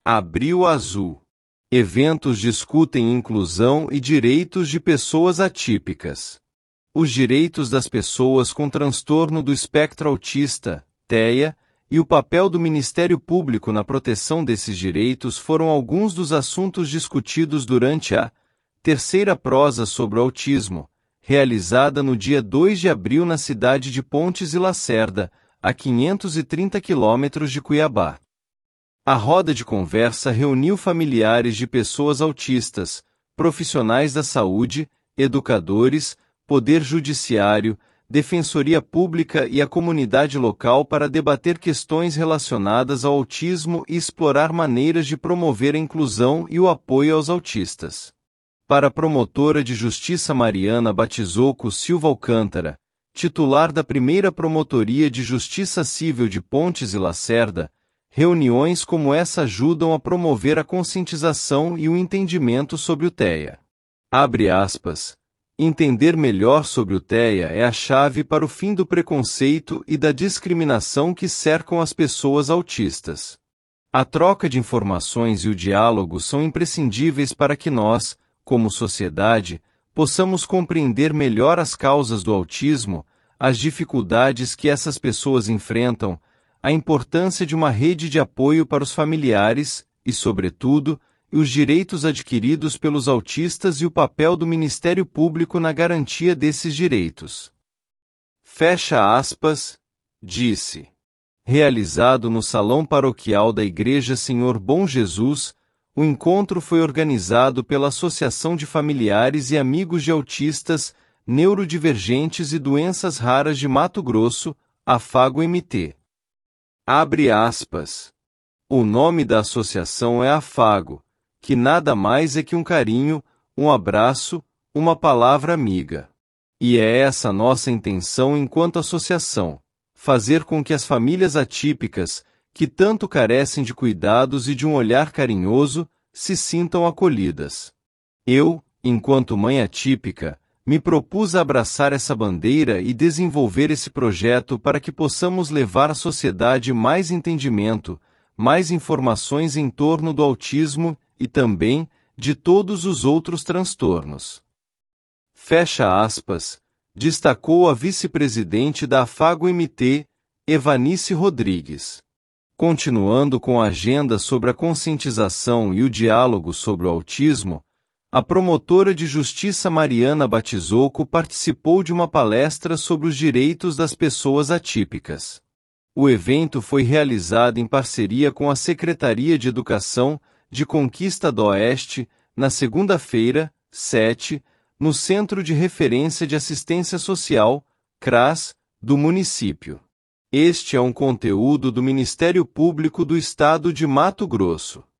Abril Azul. Eventos discutem inclusão e direitos de pessoas atípicas. Os direitos das pessoas com transtorno do espectro autista, TEA, e o papel do Ministério Público na proteção desses direitos foram alguns dos assuntos discutidos durante a terceira prosa sobre o autismo, realizada no dia 2 de abril na cidade de Pontes e Lacerda, a 530 quilômetros de Cuiabá. A roda de conversa reuniu familiares de pessoas autistas, profissionais da saúde, educadores, poder judiciário, defensoria pública e a comunidade local para debater questões relacionadas ao autismo e explorar maneiras de promover a inclusão e o apoio aos autistas. Para a promotora de justiça Mariana Batizoco Silva Alcântara, titular da primeira Promotoria de Justiça Civil de Pontes e Lacerda, reuniões como essa ajudam a promover a conscientização e o entendimento sobre o TEA. Abre aspas. Entender melhor sobre o TEA é a chave para o fim do preconceito e da discriminação que cercam as pessoas autistas. A troca de informações e o diálogo são imprescindíveis para que nós, como sociedade, possamos compreender melhor as causas do autismo, as dificuldades que essas pessoas enfrentam, a importância de uma rede de apoio para os familiares e, sobretudo, os direitos adquiridos pelos autistas e o papel do Ministério Público na garantia desses direitos. Fecha aspas, disse. Realizado no Salão Paroquial da Igreja Senhor Bom Jesus, o encontro foi organizado pela Associação de Familiares e Amigos de Autistas, Neurodivergentes e Doenças Raras de Mato Grosso, AFAGO-MT. Abre aspas. O nome da associação é AFAGO, que nada mais é que um carinho, um abraço, uma palavra amiga. E é essa nossa intenção enquanto associação, fazer com que as famílias atípicas, que tanto carecem de cuidados e de um olhar carinhoso, se sintam acolhidas. Eu, enquanto mãe atípica, me propus a abraçar essa bandeira e desenvolver esse projeto para que possamos levar à sociedade mais entendimento, mais informações em torno do autismo e também de todos os outros transtornos. Fecha aspas, destacou a vice-presidente da AFAGO-MT, Evanice Rodrigues. Continuando com a agenda sobre a conscientização e o diálogo sobre o autismo, a promotora de justiça Mariana Batizoco participou de uma palestra sobre os direitos das pessoas atípicas. O evento foi realizado em parceria com a Secretaria de Educação de Conquista do Oeste, na segunda-feira, 7, no Centro de Referência de Assistência Social, CRAS, do município. Este é um conteúdo do Ministério Público do Estado de Mato Grosso.